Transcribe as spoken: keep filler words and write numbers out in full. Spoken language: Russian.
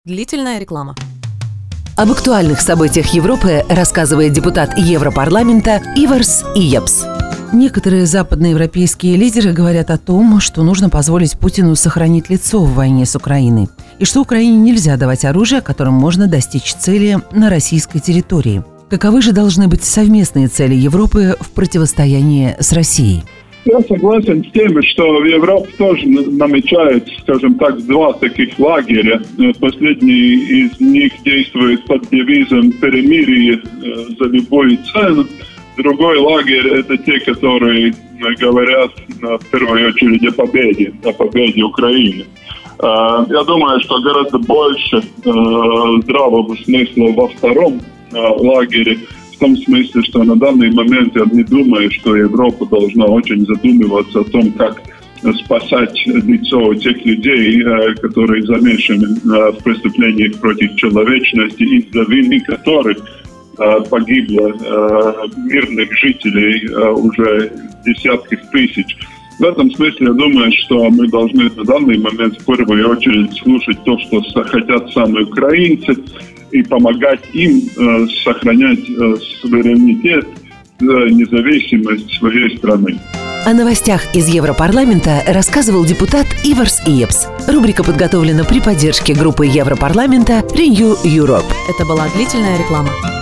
Длительная реклама. Об актуальных событиях Европы рассказывает депутат Европарламента Иварс Иепс. Некоторые западноевропейские лидеры говорят о том, что нужно позволить Путину сохранить лицо в войне с Украиной, и что Украине нельзя давать оружие, которым можно достичь цели на российской территории. Каковы же должны быть совместные цели Европы в противостоянии с Россией? Я согласен с тем, что в Европе тоже намечают, скажем так, два таких лагеря. Последний из них действует под девизом «перемирие за любую цену». Другой лагерь – это те, которые говорят в первую очередь о победе, о победе Украины. Я думаю, что гораздо больше здравого смысла во втором лагере, в том смысле, что на данный момент я не думаю, что Европа должна очень задумываться о том, как спасать лицо тех людей, которые замешаны в преступлениях против человечности, из-за вины которых погибло мирных жителей уже десятки тысяч. В этом смысле я думаю, что мы должны на данный момент в первую очередь слушать то, что хотят сами украинцы, и помогать им э, сохранять э, суверенитет, э, независимость своей страны. О новостях из Европарламента рассказывал депутат Иварс Иепс. Рубрика подготовлена при поддержке группы Европарламента Renew Europe. Это была длительная реклама.